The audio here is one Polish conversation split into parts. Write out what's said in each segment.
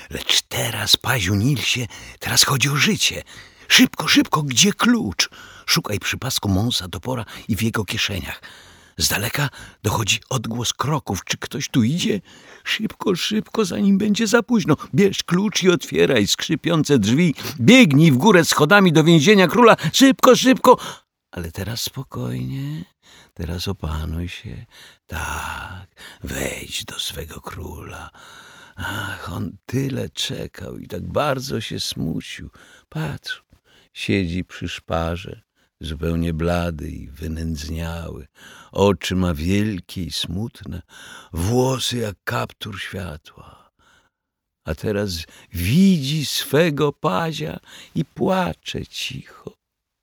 Lecz teraz, Paziu Nilsie, teraz chodzi o życie. Szybko, szybko, gdzie klucz? Szukaj przy pasku Monsa Topora i w jego kieszeniach. Z daleka dochodzi odgłos kroków. Czy ktoś tu idzie? Szybko, szybko, zanim będzie za późno. Bierz klucz i otwieraj skrzypiące drzwi. Biegnij w górę schodami do więzienia króla. Szybko, szybko. Ale teraz spokojnie. Teraz opanuj się. Tak, wejdź do swego króla. Ach, on tyle czekał i tak bardzo się smucił. Patrz, siedzi przy szparze, zupełnie blady i wynędzniały. Oczy ma wielkie i smutne, włosy jak kaptur światła. A teraz widzi swego Pazia i płacze cicho.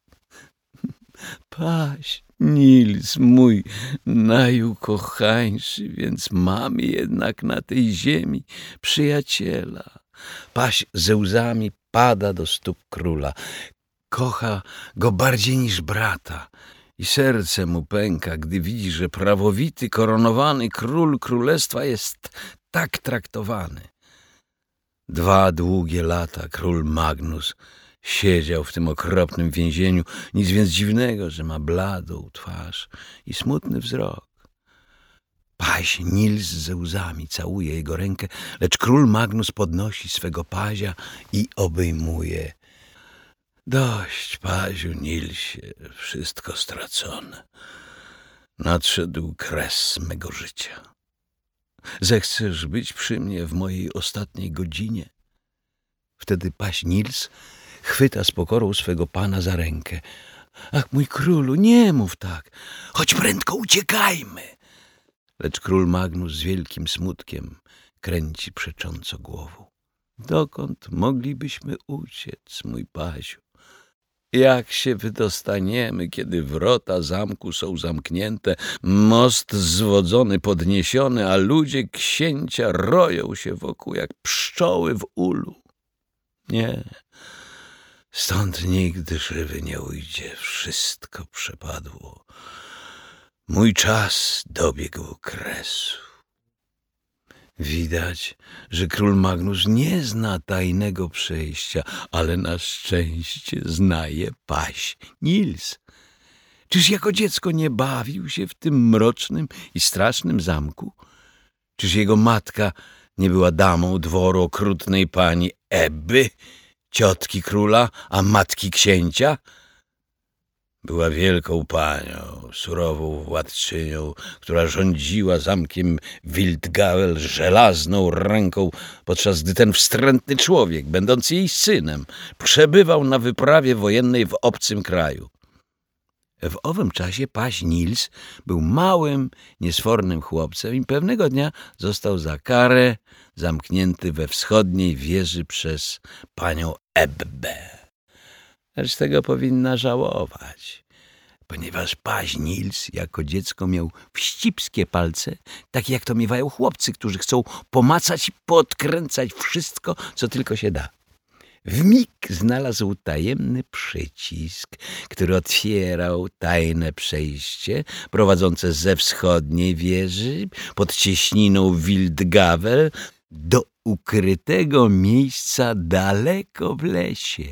Paź, Nils mój najukochańszy, więc mam jednak na tej ziemi przyjaciela. Paź ze łzami pada do stóp króla. Kocha go bardziej niż brata i serce mu pęka, gdy widzi, że prawowity, koronowany król królestwa jest tak traktowany. 2 długie lata król Magnus siedział w tym okropnym więzieniu. Nic więc dziwnego, że ma bladą twarz i smutny wzrok. Paź Nils ze łzami całuje jego rękę, lecz król Magnus podnosi swego Pazia i obejmuje. Dość, Paziu Nilsie, wszystko stracone. Nadszedł kres mego życia. Zechcesz być przy mnie w mojej ostatniej godzinie? Wtedy Paź Nils chwyta z pokorą swego pana za rękę. Ach, mój królu, nie mów tak. Chodź prędko, uciekajmy. Lecz król Magnus z wielkim smutkiem kręci przecząco głową. Dokąd moglibyśmy uciec, mój Paziu? Jak się wydostaniemy, kiedy wrota zamku są zamknięte, most zwodzony podniesiony, a ludzie księcia roją się wokół jak pszczoły w ulu? Nie, stąd nigdy żywy nie ujdzie, wszystko przepadło. Mój czas dobiegł kresu. Widać, że król Magnus nie zna tajnego przejścia, ale na szczęście zna je Paź Nils. Czyż jako dziecko nie bawił się w tym mrocznym i strasznym zamku? Czyż jego matka nie była damą dworu okrutnej pani Ebby, ciotki króla, a matki księcia? Była wielką panią, surową władczynią, która rządziła zamkiem Wildgawel żelazną ręką, podczas gdy ten wstrętny człowiek, będący jej synem, przebywał na wyprawie wojennej w obcym kraju. W owym czasie Paź Nils był małym, niesfornym chłopcem i pewnego dnia został za karę zamknięty we wschodniej wieży przez panią Ebbę. Lecz tego powinna żałować, ponieważ Paź Nils jako dziecko miał wścibskie palce, takie jak to miewają chłopcy, którzy chcą pomacać i podkręcać wszystko, co tylko się da. Wmig znalazł tajemny przycisk, który otwierał tajne przejście prowadzące ze wschodniej wieży pod cieśniną Wildgawel do ukrytego miejsca daleko w lesie.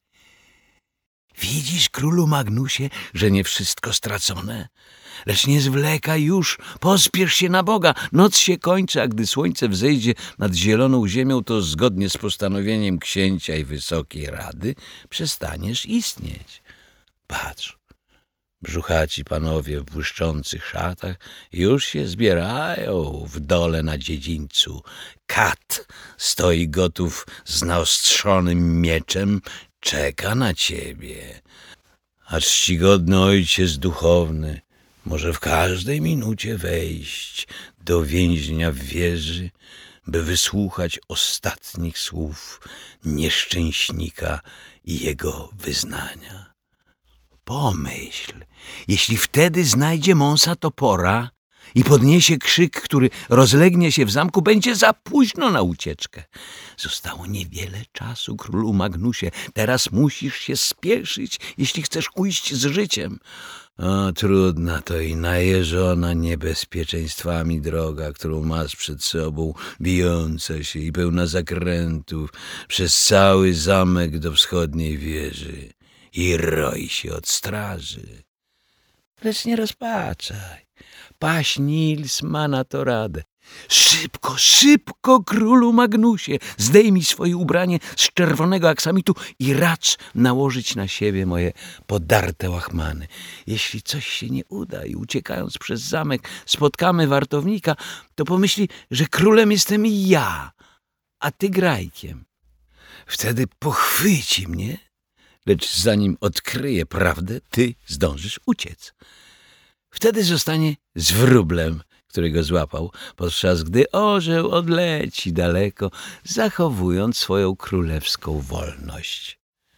Widzisz, królu Magnusie, że nie wszystko stracone? Lecz nie zwlekaj już, pospiesz się na Boga. Noc się kończy, a gdy słońce wzejdzie nad zieloną ziemią, to zgodnie z postanowieniem księcia i Wysokiej Rady przestaniesz istnieć. Patrz, brzuchaci panowie w błyszczących szatach już się zbierają w dole na dziedzińcu. Kat stoi gotów z naostrzonym mieczem, czeka na ciebie, a czcigodny ojciec duchowny może w każdej minucie wejść do więźnia w wieży, by wysłuchać ostatnich słów nieszczęśnika i jego wyznania. Pomyśl, jeśli wtedy znajdzie Monsa Topora, i podniesie krzyk, który rozlegnie się w zamku, będzie za późno na ucieczkę. Zostało niewiele czasu, królu Magnusie. Teraz musisz się spieszyć, jeśli chcesz ujść z życiem. O, trudna to i najeżona niebezpieczeństwami droga, którą masz przed sobą, bijąca się i pełna zakrętów przez cały zamek do wschodniej wieży i roi się od straży. Lecz nie rozpaczaj. Paź Nils ma na to radę. Szybko, szybko, królu Magnusie, zdejmij swoje ubranie z czerwonego aksamitu i racz nałożyć na siebie moje podarte łachmany. Jeśli coś się nie uda i uciekając przez zamek spotkamy wartownika, to pomyśli, że królem jestem ja, a ty grajkiem. Wtedy pochwyci mnie, lecz zanim odkryje prawdę, ty zdążysz uciec. Wtedy zostanie z wróblem, którego złapał, podczas gdy orzeł odleci daleko, zachowując swoją królewską wolność.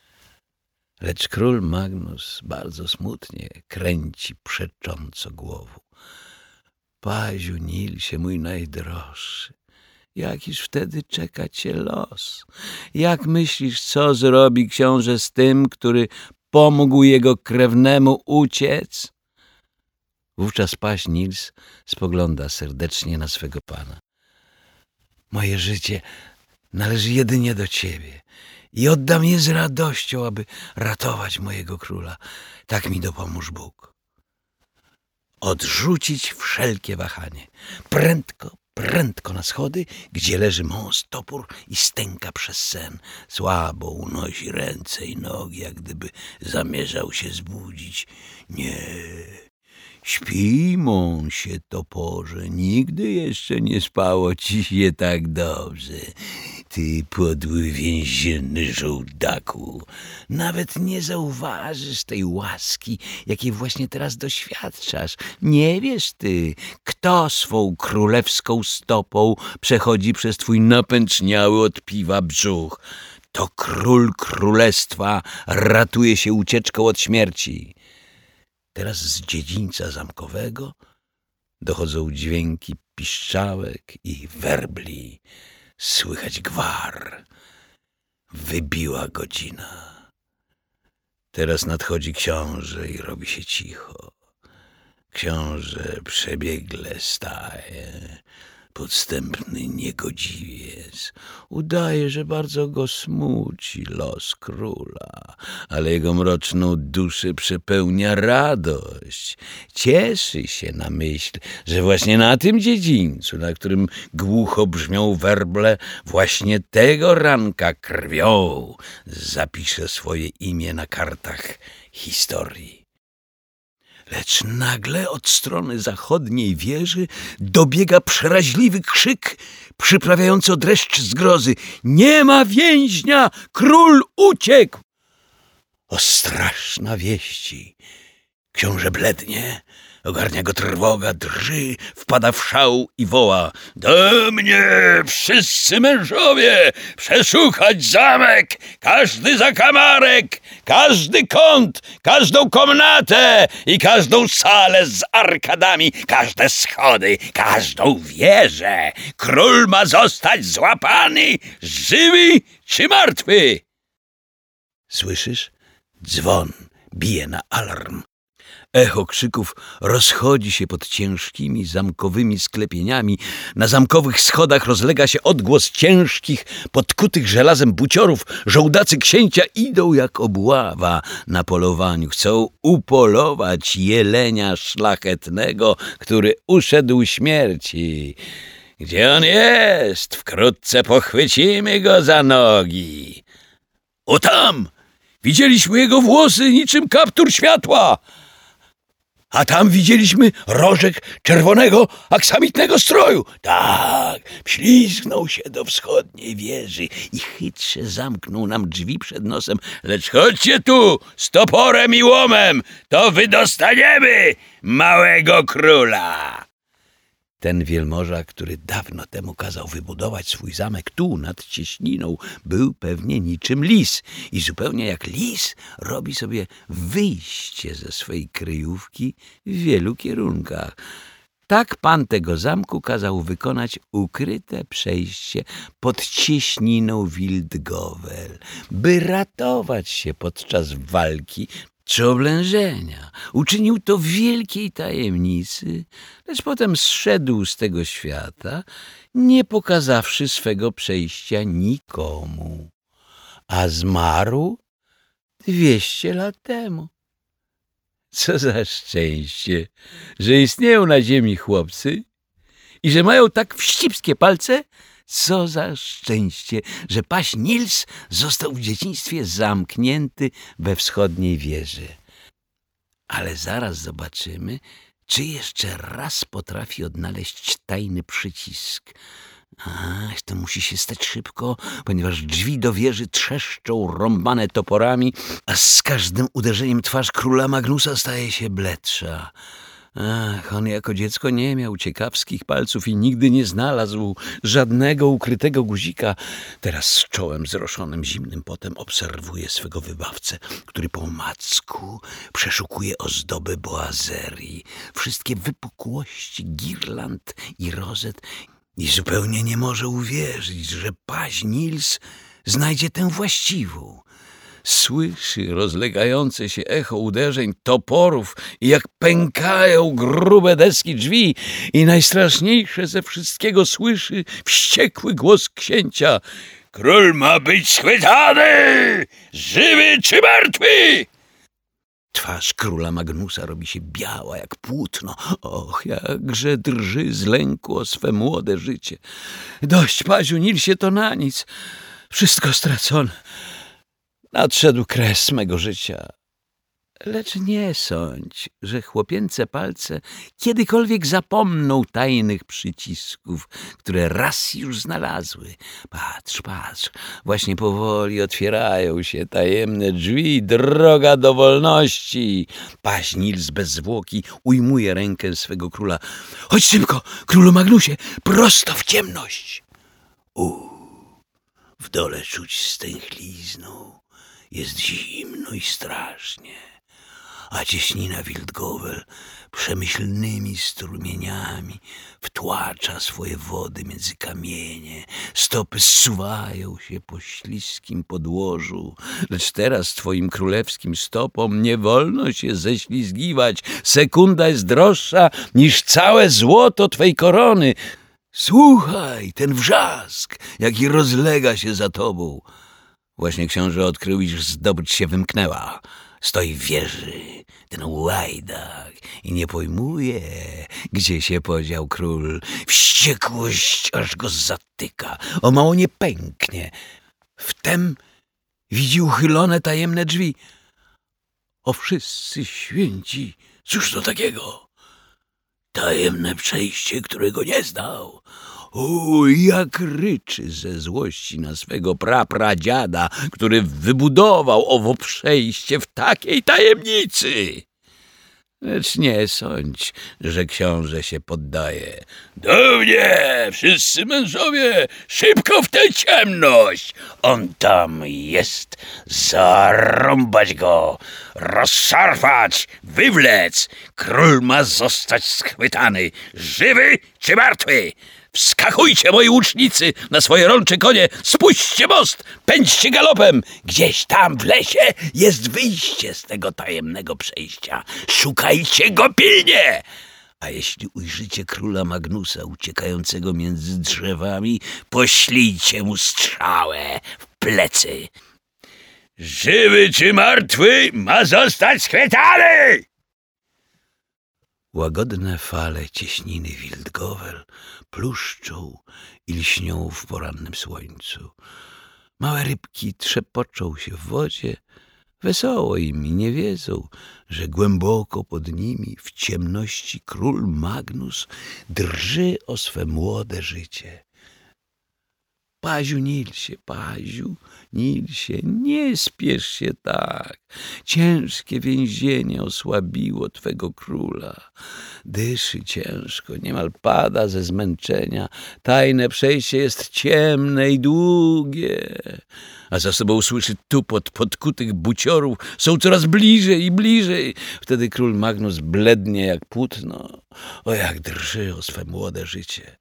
Lecz król Magnus bardzo smutnie kręci przecząco głową. Paziu Nilsie, mój najdroższy, jakiż wtedy czeka cię los? Jak myślisz, co zrobi książę z tym, który pomógł jego krewnemu uciec? Wówczas paź Nils spogląda serdecznie na swego pana. Moje życie należy jedynie do ciebie i oddam je z radością, aby ratować mojego króla. Tak mi dopomóż Bóg. Odrzucić wszelkie wahanie. Prędko, prędko na schody, gdzie leży mąs topór i stęka przez sen. Słabo unosi ręce i nogi, jak gdyby zamierzał się zbudzić. Nie... Śpij, mąsie toporze, nigdy jeszcze nie spało ci się tak dobrze. Ty podły więzienny żołdaku, nawet nie zauważysz tej łaski, jakiej właśnie teraz doświadczasz. Nie wiesz ty, kto swą królewską stopą przechodzi przez twój napęczniały od piwa brzuch. To król królestwa ratuje się ucieczką od śmierci. Teraz z dziedzińca zamkowego dochodzą dźwięki piszczałek i werbli. Słychać gwar. Wybiła godzina. Teraz nadchodzi książę i robi się cicho. Książę przebiegle staje. Podstępny niegodziwiec. Udaje, że bardzo go smuci los króla, ale jego mroczną duszę przepełnia radość. Cieszy się na myśl, że właśnie na tym dziedzińcu, na którym głucho brzmią werble, właśnie tego ranka krwią zapisze swoje imię na kartach historii. Lecz nagle od strony zachodniej wieży dobiega przeraźliwy krzyk przyprawiający dreszcz zgrozy. Nie ma więźnia! Król uciekł! O straszna wieści! Książę blednie, ogarnia go trwoga, drży, wpada w szał i woła: do mnie, wszyscy mężowie, przeszukać zamek, każdy zakamarek, każdy kąt, każdą komnatę i każdą salę z arkadami, każde schody, każdą wieżę. Król ma zostać złapany, żywy czy martwy. Słyszysz? Dzwon bije na alarm. Echo krzyków rozchodzi się pod ciężkimi zamkowymi sklepieniami. Na zamkowych schodach rozlega się odgłos ciężkich, podkutych żelazem buciorów. Żołdacy księcia idą jak obława na polowaniu. Chcą upolować jelenia szlachetnego, który uszedł śmierci. Gdzie on jest? Wkrótce pochwycimy go za nogi. O tam! Widzieliśmy jego włosy niczym kaptur światła. A tam widzieliśmy rożek czerwonego aksamitnego stroju. Tak, ślizgnął się do wschodniej wieży i chytrze zamknął nam drzwi przed nosem. Lecz chodźcie tu z toporem i łomem, to wydostaniemy małego króla. Ten wielmoża, który dawno temu kazał wybudować swój zamek tu nad cieśniną, był pewnie niczym lis i zupełnie jak lis robi sobie wyjście ze swej kryjówki w wielu kierunkach. Tak pan tego zamku kazał wykonać ukryte przejście pod cieśniną Wildgowel, by ratować się podczas walki czy oblężenia. Uczynił to w wielkiej tajemnicy, lecz potem zszedł z tego świata, nie pokazawszy swego przejścia nikomu, a zmarł 200 lat temu. Co za szczęście, że istnieją na ziemi chłopcy i że mają tak wścibskie palce. Co za szczęście, że paź Nils został w dzieciństwie zamknięty we wschodniej wieży. Ale zaraz zobaczymy, czy jeszcze raz potrafi odnaleźć tajny przycisk. Ach, to musi się stać szybko, ponieważ drzwi do wieży trzeszczą rąbane toporami, a z każdym uderzeniem twarz króla Magnusa staje się bledsza. Ach, on jako dziecko nie miał ciekawskich palców i nigdy nie znalazł żadnego ukrytego guzika. Teraz z czołem zroszonym zimnym potem obserwuje swego wybawcę, który po omacku przeszukuje ozdoby boazerii, wszystkie wypukłości girland i rozet i zupełnie nie może uwierzyć, że paź Nils znajdzie tę właściwą. Słyszy rozlegające się echo uderzeń toporów i jak pękają grube deski drzwi i najstraszniejsze ze wszystkiego słyszy wściekły głos księcia. Król ma być schwytany! Żywy czy martwy? Twarz króla Magnusa robi się biała jak płótno. Och, jakże drży z lęku o swe młode życie. Dość, paziu Nilsie, to na nic. Wszystko stracone. Nadszedł kres mego życia. Lecz nie sądź, że chłopięce palce kiedykolwiek zapomną tajnych przycisków, które raz już znalazły. Patrz, patrz, właśnie powoli otwierają się tajemne drzwi, droga do wolności. Paź Nils bez zwłoki ujmuje rękę swego króla. Chodź szybko, królu Magnusie, prosto w ciemność. W dole czuć stęchlizną. Jest zimno i strasznie, a cieśnina Wildgowel przemyślnymi strumieniami wtłacza swoje wody między kamienie. Stopy zsuwają się po śliskim podłożu, lecz teraz twoim królewskim stopom nie wolno się ześlizgiwać. Sekunda jest droższa niż całe złoto twej korony. Słuchaj, ten wrzask, jaki rozlega się za tobą. Właśnie książę odkrył, iż zdobycz się wymknęła. Stoi w wieży ten łajdak i nie pojmuje, gdzie się podział król. Wściekłość aż go zatyka, o mało nie pęknie. Wtem widzi uchylone tajemne drzwi. O wszyscy święci, cóż to takiego? Tajemne przejście, którego nie znał. O, jak ryczy ze złości na swego prapradziada, który wybudował owo przejście w takiej tajemnicy. Lecz nie sądź, że książę się poddaje. Do mnie, wszyscy mężowie, szybko w tę ciemność! On tam jest, zarąbać go, rozszarpać, wywlec. Król ma zostać schwytany, żywy czy martwy? Wskakujcie, moi łucznicy, na swoje rącze konie, spuśćcie most, pędźcie galopem. Gdzieś tam w lesie jest wyjście z tego tajemnego przejścia. Szukajcie go pilnie. A jeśli ujrzycie króla Magnusa uciekającego między drzewami, poślijcie mu strzałę w plecy. Żywy czy martwy ma zostać schwytany! Łagodne fale cieśniny Wildgowel pluszczą i lśnią w porannym słońcu. Małe rybki trzepoczą się w wodzie, wesoło im i nie wiedzą, że głęboko pod nimi w ciemności król Magnus drży o swe młode życie. Paziu Nilsie, nie spiesz się tak. Ciężkie więzienie osłabiło twego króla. Dyszy ciężko, niemal pada ze zmęczenia. Tajne przejście jest ciemne i długie, a za sobą słyszy tupot podkutych buciorów. Są coraz bliżej i bliżej. Wtedy król Magnus blednie jak płótno. O, jak drży o swe młode życie.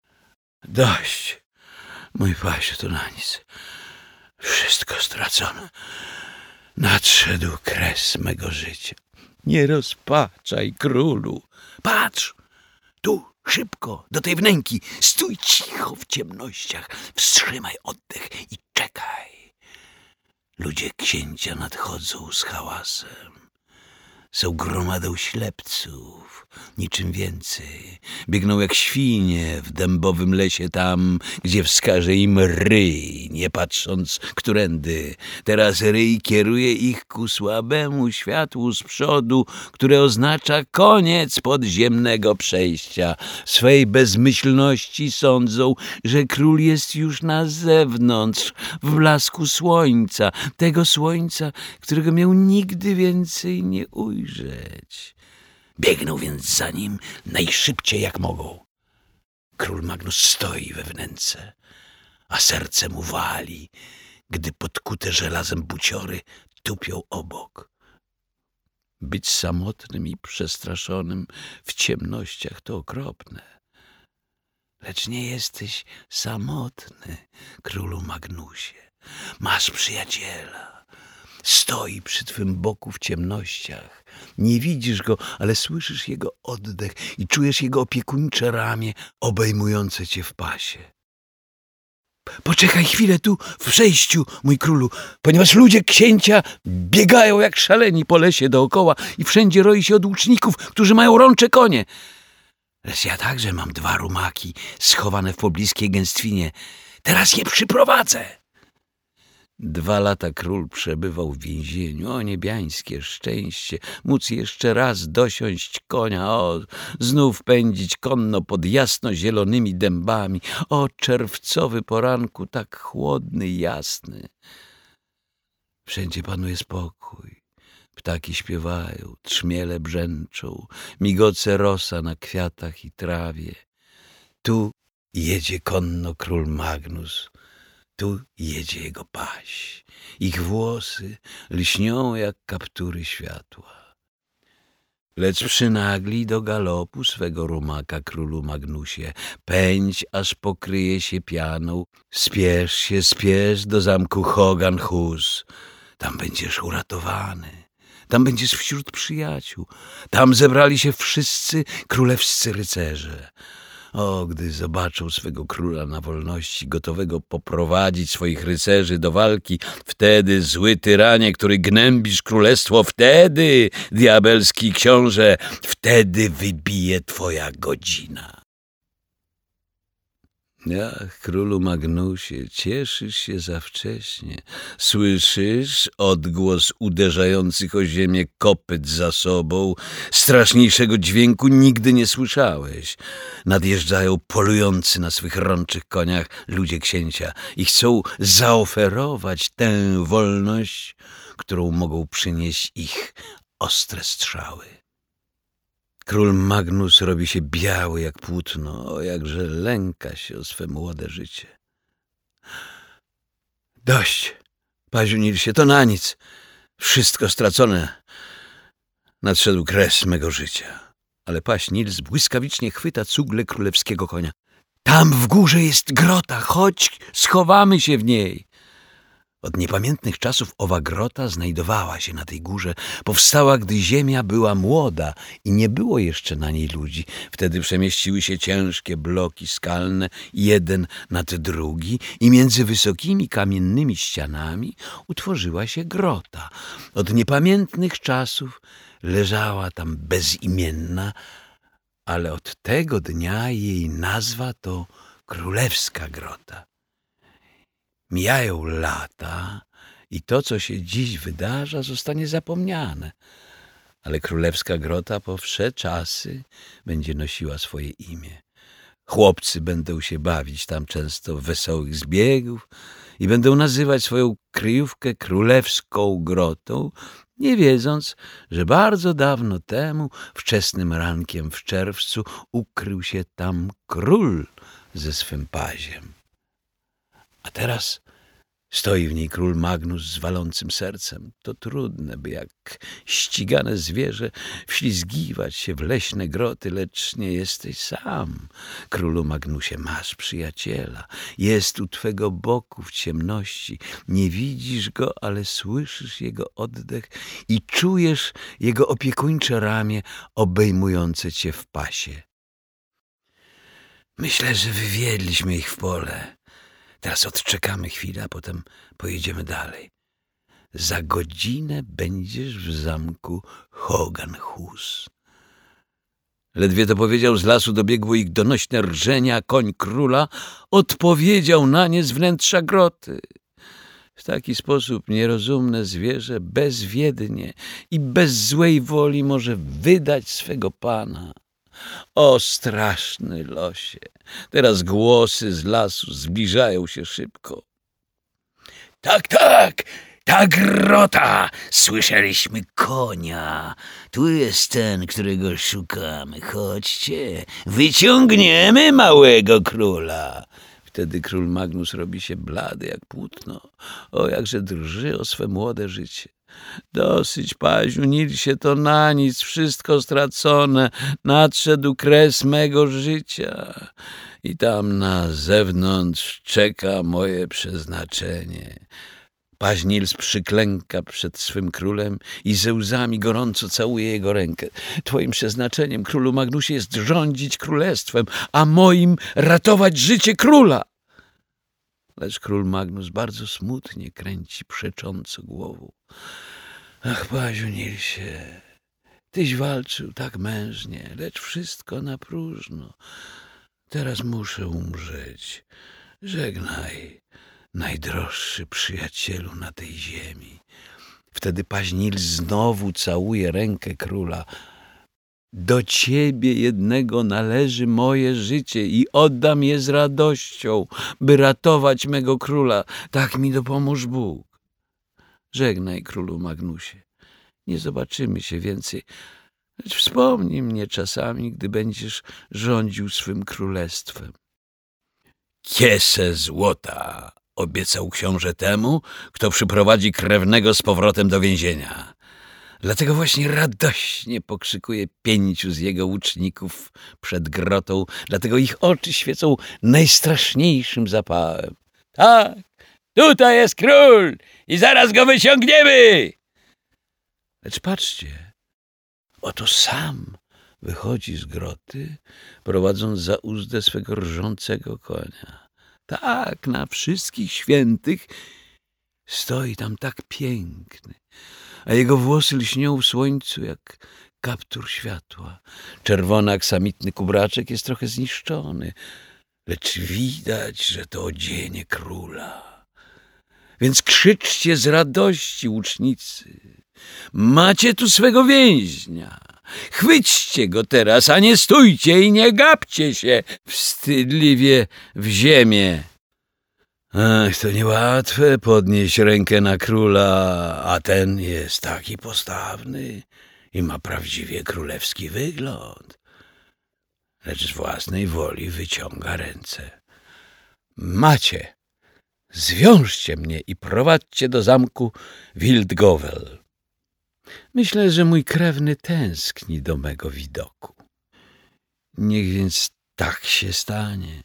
Dość, mój Pasiu, to na nic. Wszystko stracone. Nadszedł kres mego życia. Nie rozpaczaj, królu. Patrz, tu, szybko, do tej wnęki. Stój cicho w ciemnościach. Wstrzymaj oddech i czekaj. Ludzie księcia nadchodzą z hałasem. Są gromadą ślepców, niczym więcej. Biegną jak świnie w dębowym lesie tam, gdzie wskaże im ryj, nie patrząc którędy. Teraz ryj kieruje ich ku słabemu światłu z przodu, które oznacza koniec podziemnego przejścia. W swej bezmyślności sądzą, że król jest już na zewnątrz, w blasku słońca, tego słońca, którego miał nigdy więcej nie ujrzeć. Biegną więc za nim najszybciej jak mogą. Król Magnus stoi we wnęce, a serce mu wali, gdy podkute żelazem buciory tupią obok. Być samotnym i przestraszonym w ciemnościach to okropne. Lecz nie jesteś samotny, królu Magnusie. Masz przyjaciela. Stoi przy twym boku w ciemnościach. Nie widzisz go, ale słyszysz jego oddech i czujesz jego opiekuńcze ramię obejmujące cię w pasie. Poczekaj chwilę tu w przejściu, mój królu, ponieważ ludzie księcia biegają jak szaleni po lesie dookoła i wszędzie roi się od łuczników, którzy mają rącze konie. Lecz ja także mam 2 rumaki schowane w pobliskiej gęstwinie. Teraz je przyprowadzę. 2 lata król przebywał w więzieniu. O niebiańskie szczęście, móc jeszcze raz dosiąść konia, o, znów pędzić konno pod jasno-zielonymi dębami, o czerwcowy poranku, tak chłodny i jasny. Wszędzie panuje spokój. Ptaki śpiewają, trzmiele brzęczą, migoce rosa na kwiatach i trawie. Tu jedzie konno król Magnus. Tu jedzie jego paź. Ich włosy lśnią jak kaptury światła. Lecz przynagli do galopu swego rumaka, królu Magnusie. Pędź, aż pokryje się pianą. Spiesz do zamku Hogan-Hus. Tam będziesz uratowany. Tam będziesz wśród przyjaciół. Tam zebrali się wszyscy królewscy rycerze. O, gdy zobaczą swego króla na wolności, gotowego poprowadzić swoich rycerzy do walki, wtedy, zły tyranie, który gnębisz królestwo, wtedy, diabelski książę, wtedy wybije twoja godzina. Ach, królu Magnusie, cieszysz się za wcześnie. Słyszysz odgłos uderzających o ziemię kopyt za sobą. Straszniejszego dźwięku nigdy nie słyszałeś. Nadjeżdżają polujący na swych rączych koniach ludzie księcia i chcą zaoferować tę wolność, którą mogą przynieść ich ostre strzały. Król Magnus robi się biały jak płótno, o jakże lęka się o swe młode życie. Dość, Paziu Nilsie, to na nic. Wszystko stracone. Nadszedł kres mego życia. Ale paź Nils błyskawicznie chwyta cugle królewskiego konia. Tam w górze jest grota, chodź, schowamy się w niej. Od niepamiętnych czasów owa grota znajdowała się na tej górze. Powstała, gdy ziemia była młoda i nie było jeszcze na niej ludzi. Wtedy przemieściły się ciężkie bloki skalne, jeden nad drugi, i między wysokimi kamiennymi ścianami utworzyła się grota. Od niepamiętnych czasów leżała tam bezimienna, ale od tego dnia jej nazwa to Królewska Grota. Mijają lata i to, co się dziś wydarza, zostanie zapomniane, ale Królewska Grota po wsze czasy będzie nosiła swoje imię. Chłopcy będą się bawić tam często w wesołych zbiegów i będą nazywać swoją kryjówkę królewską grotą, nie wiedząc, że bardzo dawno temu, wczesnym rankiem w czerwcu, ukrył się tam król ze swym paziem. A teraz stoi w niej król Magnus z walącym sercem. To trudne, by jak ścigane zwierzę wślizgiwać się w leśne groty, lecz nie jesteś sam. Królu Magnusie, masz przyjaciela. Jest u twego boku w ciemności. Nie widzisz go, ale słyszysz jego oddech i czujesz jego opiekuńcze ramię obejmujące cię w pasie. Myślę, że wywiedliśmy ich w pole. Teraz odczekamy chwilę, a potem pojedziemy dalej. Za godzinę będziesz w zamku Hoganhus. Ledwie to powiedział, z lasu dobiegło ich donośne rżenie, a koń króla odpowiedział na nie z wnętrza groty. W taki sposób nierozumne zwierzę bezwiednie i bez złej woli może wydać swego pana. O straszny losie! Teraz głosy z lasu zbliżają się szybko. Tak, tak! Ta grota! Słyszeliśmy konia. Tu jest ten, którego szukamy. Chodźcie, wyciągniemy małego króla. Wtedy król Magnus robi się blady jak płótno. O, jakże drży o swe młode życie. Dosyć, paźu, Nilsie, to na nic, wszystko stracone. Nadszedł kres mego życia. I tam na zewnątrz czeka moje przeznaczenie. Paź Nils przyklęka przed swym królem i ze łzami gorąco całuje jego rękę. Twoim przeznaczeniem, królu Magnusie, jest rządzić królestwem, a moim ratować życie króla. Lecz król Magnus bardzo smutnie kręci przecząco głową. Ach, paźu Nilsie, tyś walczył tak mężnie, lecz wszystko na próżno. Teraz muszę umrzeć. Żegnaj, najdroższy przyjacielu na tej ziemi. Wtedy paź Nils znowu całuje rękę króla. Do ciebie jednego należy moje życie i oddam je z radością, by ratować mego króla. Tak mi dopomóż Bóg. Żegnaj, królu Magnusie. Nie zobaczymy się więcej, lecz wspomnij mnie czasami, gdy będziesz rządził swym królestwem. Kiesę złota obiecał książę temu, kto przyprowadzi krewnego z powrotem do więzienia. Dlatego właśnie radośnie pokrzykuje 5 z jego łuczników przed grotą, dlatego ich oczy świecą najstraszniejszym zapałem. Tak, tutaj jest król i zaraz go wyciągniemy! Lecz patrzcie, oto sam wychodzi z groty, prowadząc za uzdę swego rżącego konia. Tak, na wszystkich świętych stoi tam tak piękny, a jego włosy lśnią w słońcu jak kaptur światła. Czerwony aksamitny kubraczek jest trochę zniszczony, lecz widać, że to odzienie króla. Więc krzyczcie z radości, łucznicy. Macie tu swego więźnia. Chwyćcie go teraz, a nie stójcie i nie gapcie się wstydliwie w ziemię. Ach, to niełatwe podnieść rękę na króla, a ten jest taki postawny i ma prawdziwie królewski wygląd. Lecz z własnej woli wyciąga ręce. Macie, zwiążcie mnie i prowadźcie do zamku Wildgowel. Myślę, że mój krewny tęskni do mego widoku. Niech więc tak się stanie.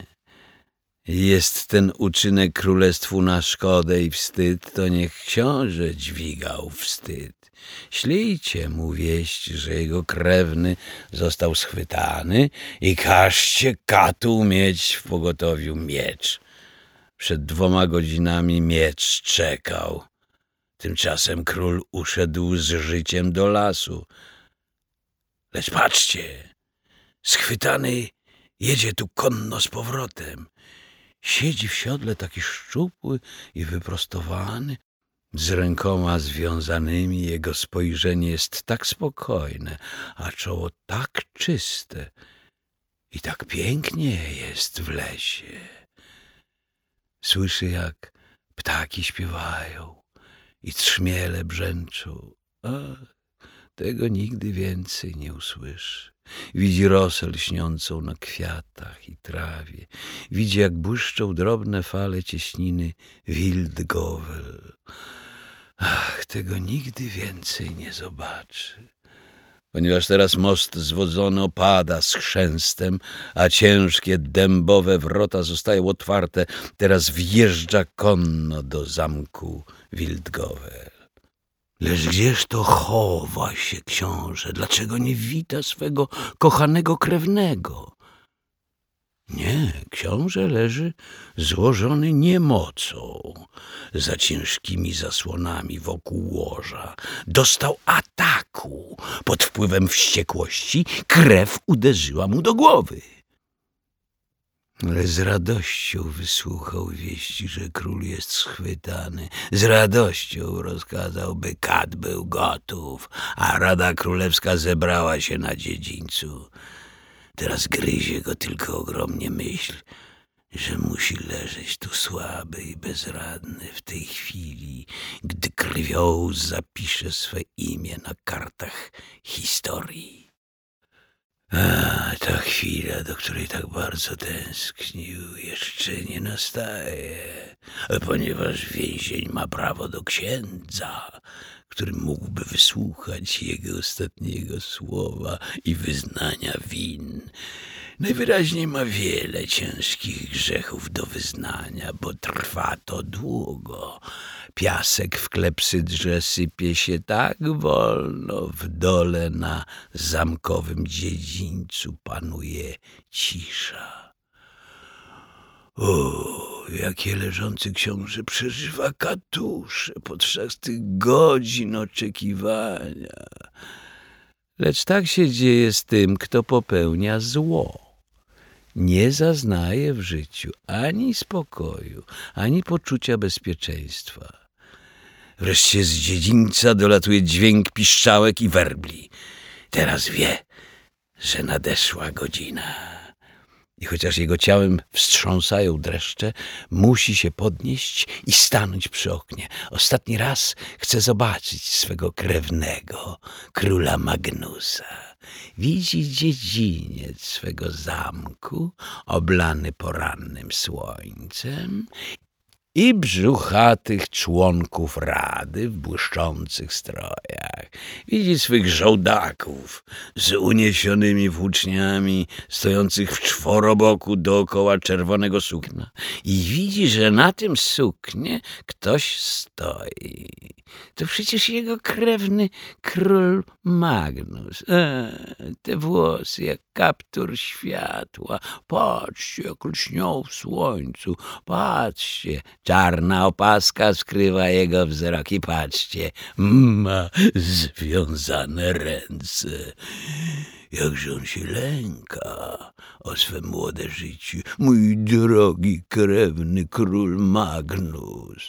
Jest ten uczynek królestwu na szkodę i wstyd, to niech książę dźwigał wstyd. Ślijcie mu wieść, że jego krewny został schwytany i każcie katu mieć w pogotowiu miecz. Przed 2 godzinami miecz czekał. Tymczasem król uszedł z życiem do lasu. Lecz patrzcie, schwytany jedzie tu konno z powrotem. Siedzi w siodle taki szczupły i wyprostowany, z rękoma związanymi. Jego spojrzenie jest tak spokojne, a czoło tak czyste, I tak pięknie jest w lesie. Słyszy, jak ptaki śpiewają i trzmiele brzęczą. Ach, tego nigdy więcej nie usłyszy. Widzi rosę lśniącą na kwiatach i trawie. Widzi, jak błyszczą drobne fale cieśniny Wildgowel. Ach, tego nigdy więcej nie zobaczy. Ponieważ teraz most zwodzony opada z chrzęstem, a ciężkie dębowe wrota zostają otwarte, teraz wjeżdża konno do zamku Wildgowel. Lecz gdzież to chowa się książę? Dlaczego nie wita swego kochanego krewnego? Nie, książę leży złożony niemocą, za ciężkimi zasłonami wokół łoża. Dostał ataku. Pod wpływem wściekłości krew uderzyła mu do głowy. Ale z radością wysłuchał wieści, że król jest schwytany. Z radością rozkazał, by kat był gotów, a Rada Królewska zebrała się na dziedzińcu. Teraz gryzie go tylko ogromnie myśl, że musi leżeć tu słaby i bezradny w tej chwili, gdy krwią zapisze swe imię na kartach historii. A ta chwila, do której tak bardzo tęsknił, jeszcze nie nastaje, ponieważ więzień ma prawo do księdza, który mógłby wysłuchać jego ostatniego słowa i wyznania win. Najwyraźniej ma wiele ciężkich grzechów do wyznania, bo trwa to długo. Piasek w klepsydrze sypie się tak wolno, w dole na zamkowym dziedzińcu panuje cisza. O, jakie leżący książę przeżywa katusze podczas tych godzin oczekiwania. Lecz tak się dzieje z tym, kto popełnia zło. Nie zaznaje w życiu ani spokoju, ani poczucia bezpieczeństwa. Wreszcie z dziedzińca dolatuje dźwięk piszczałek i werbli. Teraz wie, że nadeszła godzina. I chociaż jego ciałem wstrząsają dreszcze, musi się podnieść i stanąć przy oknie. Ostatni raz chce zobaczyć swego krewnego, króla Magnusa. Widzi dziedziniec swego zamku, oblany porannym słońcem, i brzuchatych członków rady w błyszczących strojach. Widzi swych żołdaków z uniesionymi włóczniami, stojących w czworoboku dookoła czerwonego sukna. I widzi, że na tym suknie ktoś stoi. To przecież jego krewny król Magnus. Te włosy jak kaptur światła. Patrzcie, jak lśnią w słońcu. Patrzcie, czarna opaska skrywa jego wzrok. I patrzcie, ma związane ręce. Jakże on się lęka o swe młode życie. Mój drogi krewny król Magnus.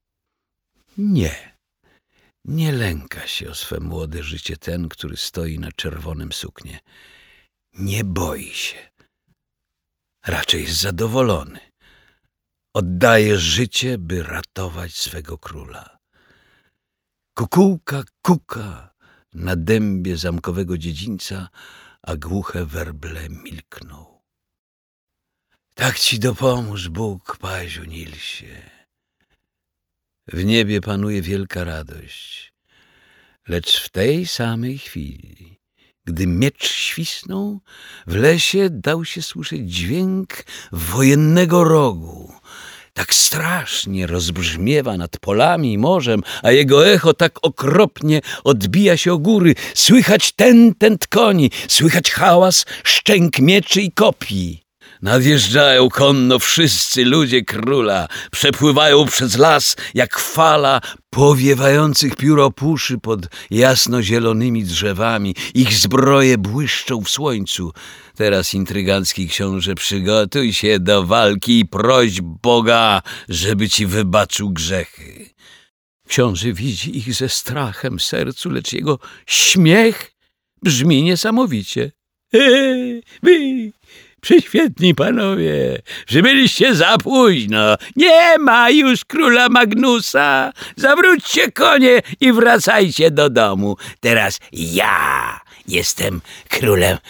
Nie lęka się o swe młode życie ten, który stoi na czerwonym suknie. Nie boi się. Raczej jest zadowolony. Oddaje życie, by ratować swego króla. Kukułka kuka na dębie zamkowego dziedzińca, a głuche werble milkną. Tak ci dopomóż Bóg, Paziu Nilsie. W niebie panuje wielka radość, lecz w tej samej chwili, gdy miecz świsnął, w lesie dał się słyszeć dźwięk wojennego rogu. Tak strasznie rozbrzmiewa nad polami i morzem, a jego echo tak okropnie odbija się o góry. Słychać tętent koni, słychać hałas szczęk mieczy i kopii. Nadjeżdżają konno wszyscy ludzie króla, przepływają przez las jak fala powiewających pióropuszy pod jasnozielonymi drzewami. Ich zbroje błyszczą w słońcu. Teraz, intrygancki książę, przygotuj się do walki i proś Boga, żeby ci wybaczył grzechy. Książę widzi ich ze strachem w sercu, lecz jego śmiech brzmi niesamowicie. Prześwietni panowie, przybyliście za późno. Nie ma już króla Magnusa. Zawróćcie konie i wracajcie do domu. Teraz ja jestem królem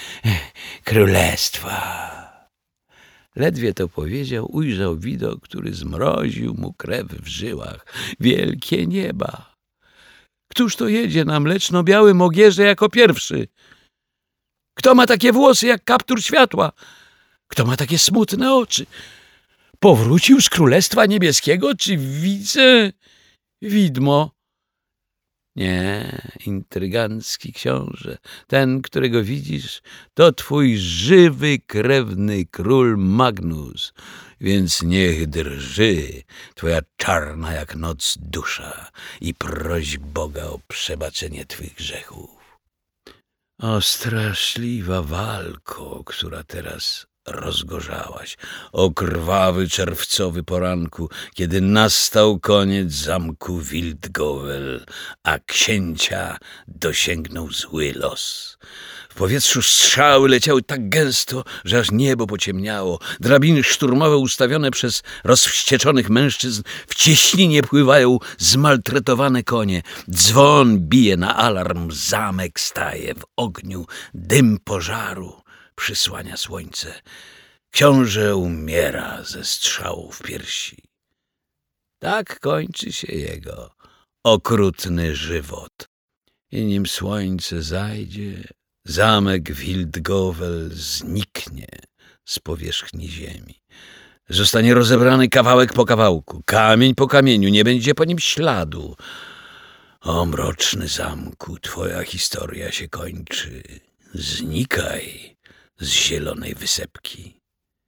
królestwa. Ledwie to powiedział, ujrzał widok, który zmroził mu krew w żyłach. Wielkie nieba! Któż to jedzie na mleczno-białym ogierze jako pierwszy? Kto ma takie włosy jak kaptur światła? Kto ma takie smutne oczy? Powrócił z Królestwa Niebieskiego, czy widzę widmo? Nie, intrygancki książę, ten, którego widzisz, to twój żywy, krewny król Magnus, więc niech drży twoja czarna jak noc dusza i proś Boga o przebaczenie twych grzechów. O straszliwa walko, która teraz rozgorzałaś, o krwawy czerwcowy poranku, kiedy nastał koniec zamku Wildgowel, a księcia dosięgnął zły los. W powietrzu strzały leciały tak gęsto, że aż niebo pociemniało. Drabiny szturmowe ustawione przez rozwścieczonych mężczyzn w cieśninie pływają zmaltretowane konie. Dzwon bije na alarm, zamek staje w ogniu, dym pożaru przysłania słońce. Książę umiera ze strzału w piersi. Tak kończy się jego okrutny żywot. I nim słońce zajdzie, zamek Wildgowel zniknie z powierzchni ziemi. Zostanie rozebrany kawałek po kawałku, kamień po kamieniu, nie będzie po nim śladu. O mroczny zamku, twoja historia się kończy. Znikaj z zielonej wysepki.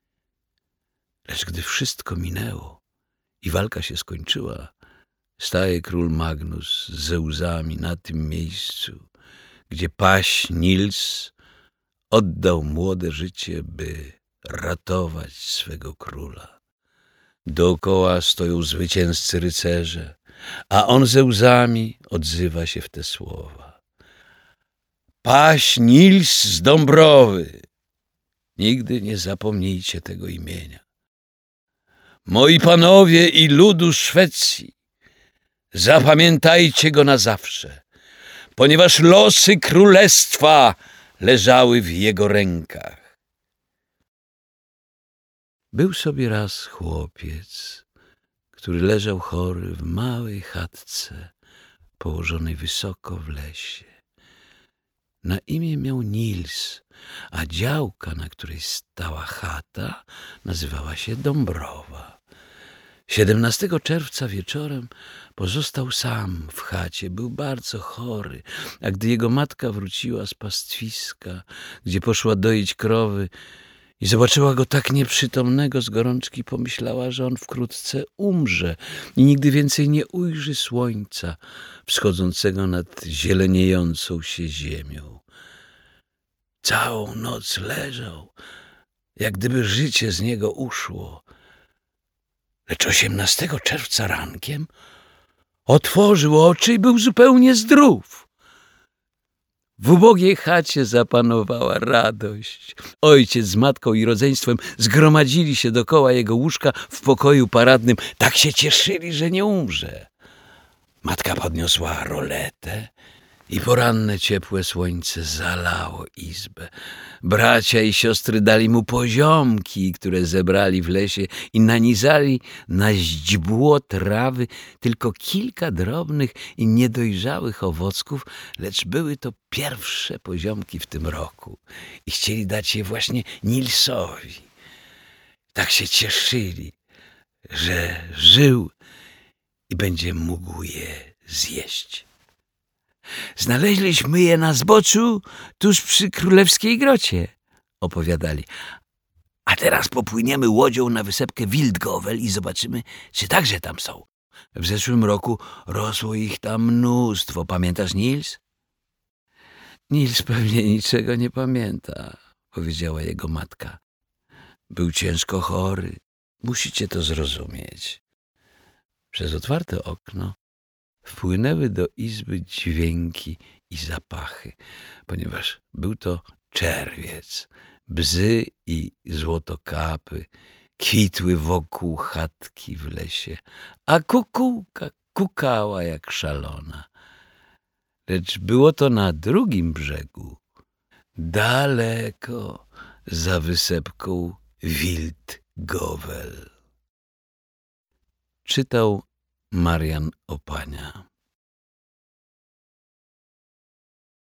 Lecz gdy wszystko minęło i walka się skończyła, staje król Magnus ze łzami na tym miejscu, gdzie paź Nils oddał młode życie, by ratować swego króla. Dookoła stoją zwycięzcy rycerze, a on ze łzami odzywa się w te słowa. Paź Nils z Dąbrowy. Nigdy nie zapomnijcie tego imienia. Moi panowie i ludu Szwecji, zapamiętajcie go na zawsze, ponieważ losy królestwa leżały w jego rękach. Był sobie raz chłopiec, który leżał chory w małej chatce położonej wysoko w lesie. Na imię miał Nils, a działka, na której stała chata, nazywała się Dąbrowa. 17 czerwca wieczorem pozostał sam w chacie. Był bardzo chory, a gdy jego matka wróciła z pastwiska, gdzie poszła doić krowy i zobaczyła go tak nieprzytomnego z gorączki, pomyślała, że on wkrótce umrze i nigdy więcej nie ujrzy słońca wschodzącego nad zieleniejącą się ziemią. Całą noc leżał, jak gdyby życie z niego uszło. Lecz 18 czerwca rankiem otworzył oczy i był zupełnie zdrów. W ubogiej chacie zapanowała radość. Ojciec z matką i rodzeństwem zgromadzili się dokoła jego łóżka w pokoju paradnym. Tak się cieszyli, że nie umrze. Matka podniosła roletę i poranne ciepłe słońce zalało izbę. Bracia i siostry dali mu poziomki, które zebrali w lesie i nanizali na źdźbło trawy tylko kilka drobnych i niedojrzałych owocków, lecz były to pierwsze poziomki w tym roku i chcieli dać je właśnie Nilsowi. Tak się cieszyli, że żył i będzie mógł je zjeść. Znaleźliśmy je na zboczu tuż przy królewskiej grocie, opowiadali. A teraz popłyniemy łodzią na wysepkę Wildgowel i zobaczymy, czy także tam są. W zeszłym roku rosło ich tam mnóstwo. Pamiętasz, Nils? Nils pewnie niczego nie pamięta, powiedziała jego matka. Był ciężko chory. Musicie to zrozumieć. Przez otwarte okno wpłynęły do izby dźwięki i zapachy, ponieważ był to czerwiec. Bzy i złotokapy kwitły wokół chatki w lesie, a kukułka kukała jak szalona. Lecz było to na drugim brzegu, daleko za wysepką Wildgowel. Czytał Marian Opania.